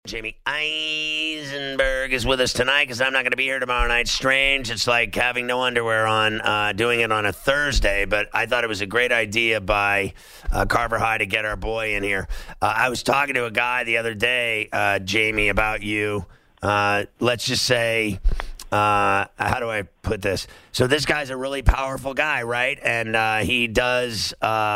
Jamie Eisenberg is with us tonight because I'm not going to be here tomorrow night. Strange. It's like having no underwear on, doing it on a Thursday, but I thought it was a great idea by Carver High to get our boy in here. I was talking to a guy the other day, Jamie, about you. Let's just say, how do I put this? So this guy's a really powerful guy, right? And he does,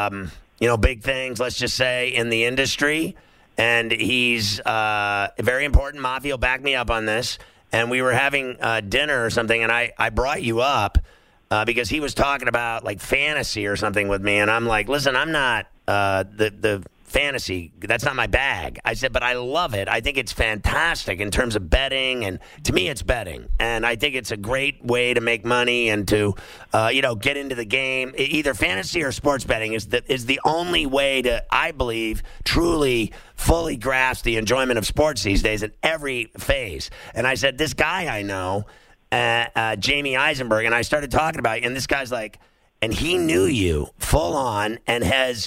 big things, let's just say, in the industry. And he's very important. Mafia will back me up on this. And we were having dinner or something, and I brought you up because he was talking about, like, fantasy or something with me. And I'm like, listen, I'm not the fantasy. That's not my bag. I said, but I love it. I think it's fantastic in terms of betting. And to me, it's betting. And I think it's a great way to make money and to, get into the game. Either fantasy or sports betting is the only way to, I believe, truly fully grasp the enjoyment of sports these days in every phase. And I said, this guy I know, Jamie Eisenberg, and I started talking about it, and this guy's like, and he knew you full on and has,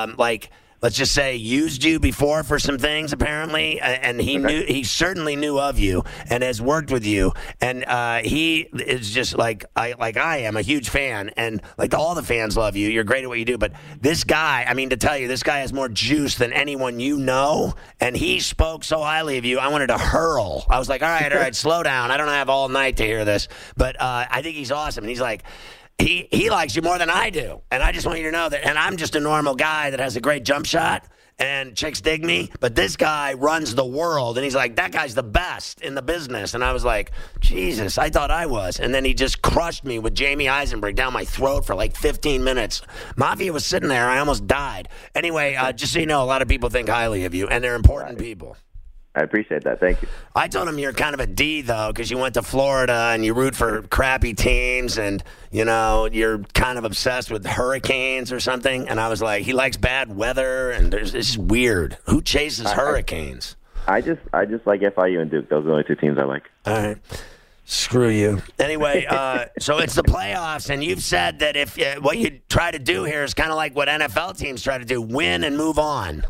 let's just say, used you before for some things, apparently, and he certainly knew of you and has worked with you, and he is just like I am, a huge fan, and like all the fans love you. You're great at what you do, but this guy, I mean, to tell you, this guy has more juice than anyone you know, and he spoke so highly of you, I wanted to hurl. I was like, all right, slow down. I don't have all night to hear this, but I think he's awesome, and he's like, He likes you more than I do, and I just want you to know that. And I'm just a normal guy that has a great jump shot, and chicks dig me. But this guy runs the world, and he's like, that guy's the best in the business. And I was like, Jesus, I thought I was. And then he just crushed me with Jamie Eisenberg down my throat for like 15 minutes. Mafia was sitting there. I almost died. Anyway, just so you know, a lot of people think highly of you, and they're important people. I appreciate that. Thank you. I told him you're kind of a D, though, because you went to Florida and you root for crappy teams and, you're kind of obsessed with hurricanes or something. And I was like, he likes bad weather, and it's just weird. Who chases hurricanes? I just like FIU and Duke. Those are the only two teams I like. All right. Screw you. Anyway, so it's the playoffs, and you've said that if what you try to do here is kind of like what NFL teams try to do, win and move on.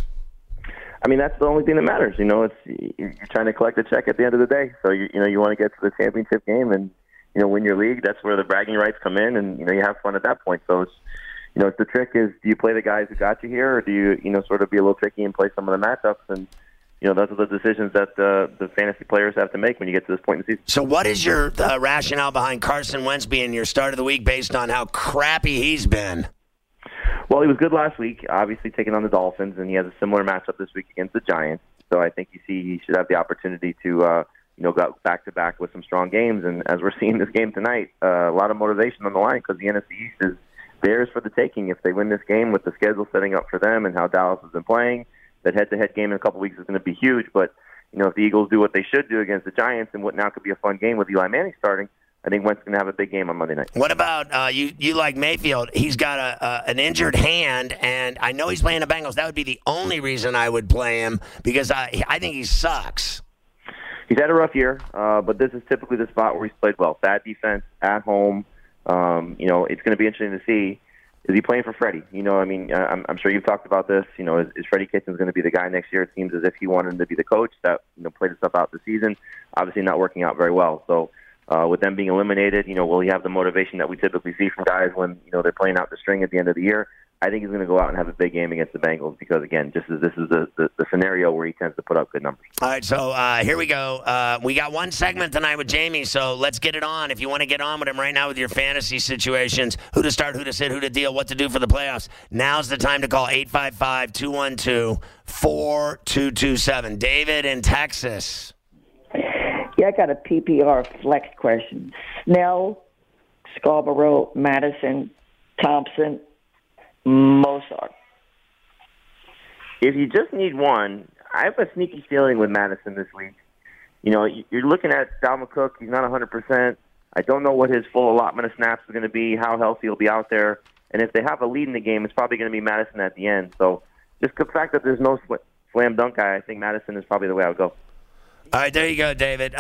I mean, that's the only thing that matters. It's you're trying to collect a check at the end of the day. So you want to get to the championship game and win your league. That's where the bragging rights come in, and you have fun at that point. So it's the trick is, do you play the guys who got you here, or do you sort of be a little tricky and play some of the matchups? And those are the decisions that the fantasy players have to make when you get to this point in the season. So what is your rationale behind Carson Wentz being your start of the week based on how crappy he's been? Well, he was good last week, obviously taking on the Dolphins, and he has a similar matchup this week against the Giants. So I think he should have the opportunity to, go back-to-back with some strong games. And as we're seeing this game tonight, a lot of motivation on the line because the NFC East is theirs for the taking. If they win this game with the schedule setting up for them and how Dallas has been playing, that head-to-head game in a couple weeks is going to be huge. But, if the Eagles do what they should do against the Giants and what now could be a fun game with Eli Manning starting, I think Wentz is going to have a big game on Monday night. What about you like Mayfield? He's got an injured hand, and I know he's playing the Bengals. That would be the only reason I would play him because I think he sucks. He's had a rough year, but this is typically the spot where he's played well. Bad defense, at home. It's going to be interesting to see. Is he playing for Freddie? I'm sure you've talked about this. Is Freddie Kitchens going to be the guy next year? It seems as if he wanted him to be the coach that played himself out this season. Obviously not working out very well. So with them being eliminated, will he have the motivation that we typically see from guys when they're playing out the string at the end of the year? I think he's going to go out and have a big game against the Bengals because, again, this is the scenario where he tends to put up good numbers. All right, so here we go. We got one segment tonight with Jamie, so let's get it on. If you want to get on with him right now with your fantasy situations, who to start, who to sit, who to deal, what to do for the playoffs, now's the time to call 855-212-4227. David in Texas. Yeah, I got a PPR flex question. Snell, Scarborough, Madison, Thompson, Mozart. If you just need one, I have a sneaky feeling with Madison this week. You're looking at Dalvin Cook. He's not 100%. I don't know what his full allotment of snaps is going to be, how healthy he'll be out there. And if they have a lead in the game, it's probably going to be Madison at the end. So just the fact that there's no slam dunk guy, I think Madison is probably the way I would go. All right, there you go, David.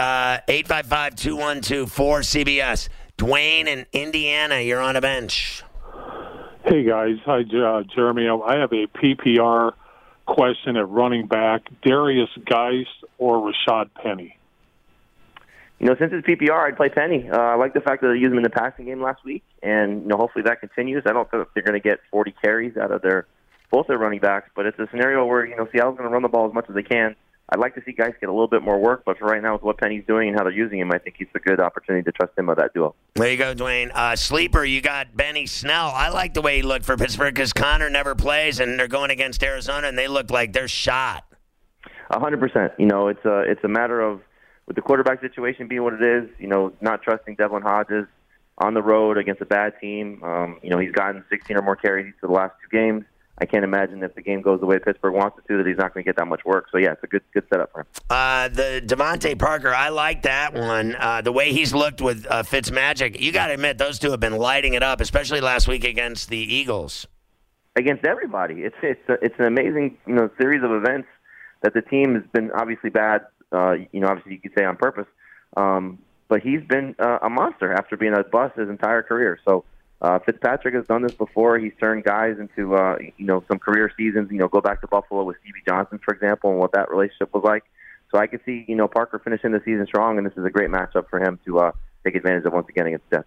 855-212-4CBS. Dwayne in Indiana, you're on a bench. Hey, guys. Hi, Jeremy. I have a PPR question at running back. Darius Geis or Rashad Penny? Since it's PPR, I'd play Penny. I like the fact that they used him in the passing game last week, and hopefully that continues. I don't think they're going to get 40 carries out of both their running backs, but it's a scenario where Seattle's going to run the ball as much as they can. I'd like to see guys get a little bit more work, but for right now, with what Penny's doing and how they're using him, I think he's a good opportunity to trust him with that duo. There you go, Dwayne. Sleeper, you got Benny Snell. I like the way he looked for Pittsburgh because Connor never plays, and they're going against Arizona, and they look like they're shot. 100%. It's a matter of, with the quarterback situation being what it is, not trusting Devlin Hodges on the road against a bad team. He's gotten 16 or more carries for the last 2 games. I can't imagine if the game goes the way Pittsburgh wants it to that he's not going to get that much work. So, yeah, it's a good setup for him. The Devontae Parker, I like that one. The way he's looked with Fitzmagic, you got to admit those two have been lighting it up, especially last week against the Eagles. Against everybody. It's an amazing series of events that the team has been obviously bad, obviously you could say on purpose. But he's been a monster after being a bust his entire career. So Fitzpatrick has done this before. He's turned guys into, some career seasons. Go back to Buffalo with Stevie Johnson, for example, and what that relationship was like. So I could see, Parker finishing the season strong, and this is a great matchup for him to take advantage of once again against Jets.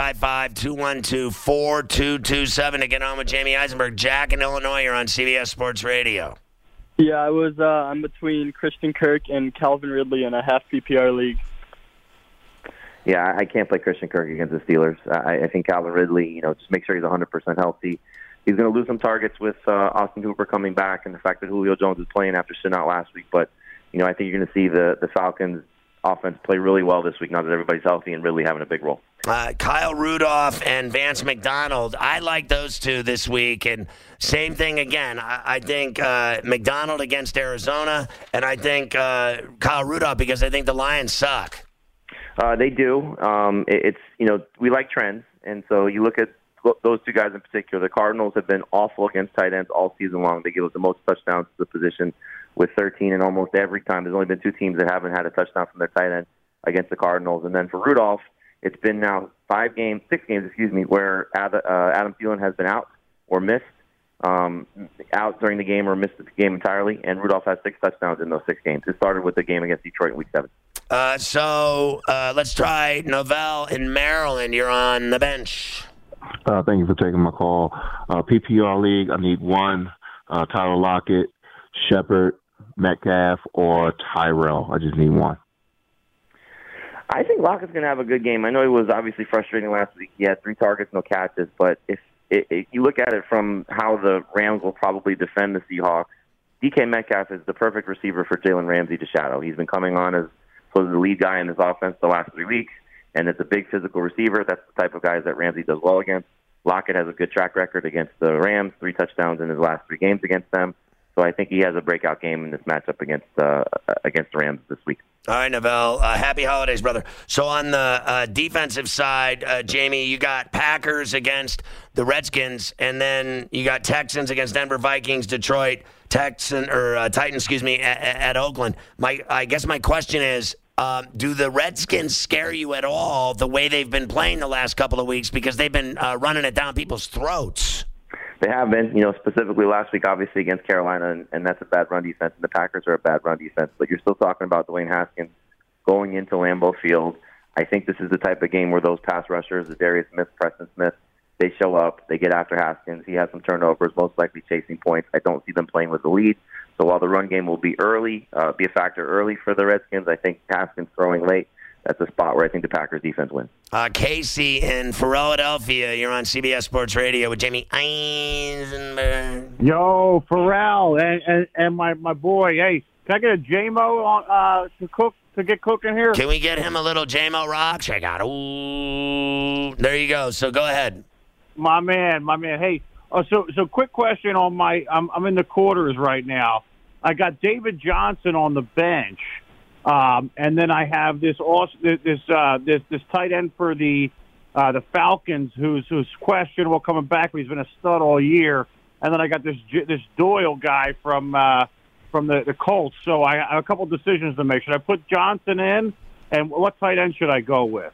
855-212-4227 to get on with Jamie Eisenberg. Jack in Illinois, you're on CBS Sports Radio. Yeah, I'm between Christian Kirk and Calvin Ridley in a half PPR league. Yeah, I can't play Christian Kirk against the Steelers. I think Calvin Ridley, just make sure he's 100% healthy. He's going to lose some targets with Austin Hooper coming back and the fact that Julio Jones is playing after sitting out last week. But, I think you're going to see the Falcons offense play really well this week now that everybody's healthy and Ridley having a big role. Kyle Rudolph and Vance McDonald, I like those two this week. And same thing again. I think McDonald against Arizona, and I think Kyle Rudolph because I think the Lions suck. They do. We like trends, and so you look at those two guys in particular. The Cardinals have been awful against tight ends all season long. They give us the most touchdowns to the position with 13, and almost every time there's only been 2 teams that haven't had a touchdown from their tight end against the Cardinals. And then for Rudolph, it's been now 6 games, where Adam Thielen has been out or missed, out during the game or missed the game entirely, and Rudolph has 6 touchdowns in those 6 games. It started with the game against Detroit in Week 7. So let's try Novell in Maryland. You're on the bench. Thank you for taking my call. PPR league, I need one. Tyler Lockett, Shepard, Metcalf, or Tyrell. I just need one. I think Lockett's going to have a good game. I know he was obviously frustrating last week. He had 3 targets, no catches. But if you look at it from how the Rams will probably defend the Seahawks, DK Metcalf is the perfect receiver for Jalen Ramsey to shadow. He's been coming on as sort of the lead guy in this offense the last 3 weeks, and it's a big physical receiver. That's the type of guys that Ramsey does well against. Lockett has a good track record against the Rams, 3 touchdowns in his last 3 games against them. So I think he has a breakout game in this matchup against the Rams this week. All right, Novell. Happy holidays, brother. So on the defensive side, Jamie, you got Packers against the Redskins, and then you got Texans against Denver, Vikings, Detroit, Titans, at Oakland. I guess my question is, do the Redskins scare you at all the way they've been playing the last couple of weeks because they've been running it down people's throats? They have been, specifically last week, obviously, against Carolina, and that's a bad run defense, and the Packers are a bad run defense. But you're still talking about Dwayne Haskins going into Lambeau Field. I think this is the type of game where those pass rushers, Darius Smith, Preston Smith, they show up, they get after Haskins. He has some turnovers, most likely chasing points. I don't see them playing with the lead. So while the run game will be a factor early for the Redskins, I think Haskins throwing late, that's a spot where I think the Packers defense wins. Casey in Philadelphia, you're on CBS Sports Radio with Jamie Eisenberg. Yo, Pharrell and my boy. Hey, can I get a J-Mo on to get cooking here? Can we get him a little J-Mo rock? Check out. Ooh, there you go. So go ahead. My man. Hey, so quick question on my. I'm in the quarters right now. I got David Johnson on the bench. And then I have this tight end for the Falcons who's questionable coming back, but he's been a stud all year. And then I got this Doyle guy from the Colts. So I have a couple decisions to make. Should I put Johnson in, and what tight end should I go with?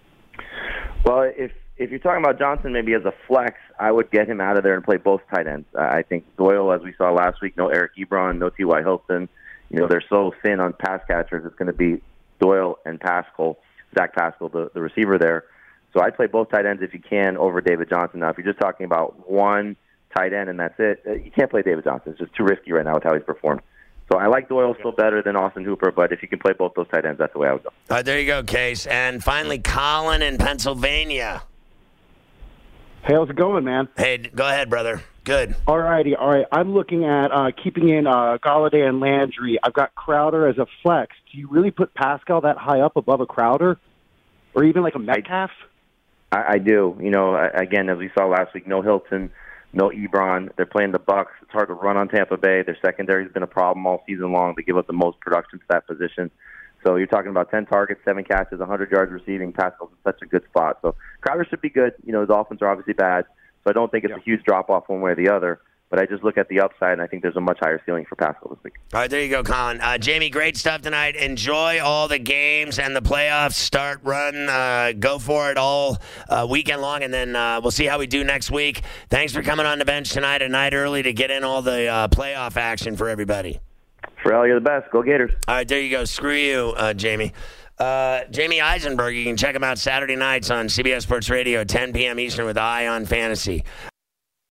Well, if you're talking about Johnson maybe as a flex, I would get him out of there and play both tight ends. I think Doyle, as we saw last week, no Eric Ebron, no T.Y. Hilton. they're so thin on pass catchers. It's going to be Doyle and Pascal, Zach Pascal, the receiver there. So I'd play both tight ends if you can over David Johnson. Now, if you're just talking about one tight end and that's it, you can't play David Johnson. It's just too risky right now with how he's performed. So I like Doyle still better than Austin Hooper, but if you can play both those tight ends, that's the way I would go. There you go, Case. And finally, Colin in Pennsylvania. Hey, how's it going, man? Hey, go ahead, brother. Good. All right. I'm looking at keeping in Galladay and Landry. I've got Crowder as a flex. Do you really put Pascal that high up above a Crowder? Or even like a Metcalf? I do. Again, as we saw last week, no Hilton, no Ebron. They're playing the Bucs. It's hard to run on Tampa Bay. Their secondary has been a problem all season long. They give up the most production to that position. So you're talking about 10 targets, 7 catches, 100 yards receiving. Pascal's in such a good spot. So Crowder should be good. The Dolphins are obviously bad. So I don't think it's a huge drop-off one way or the other. But I just look at the upside, and I think there's a much higher ceiling for Pascal this week. All right, there you go, Colin. Jamie, great stuff tonight. Enjoy all the games and the playoffs. Start, run, go for it all weekend long, and then we'll see how we do next week. Thanks for coming on the bench tonight at night early to get in all the playoff action for everybody. Pharrell, you're the best. Go Gators. All right, there you go. Screw you, Jamie. Jamie Eisenberg, you can check him out Saturday nights on CBS Sports Radio at 10 p.m. Eastern with Eye on Fantasy.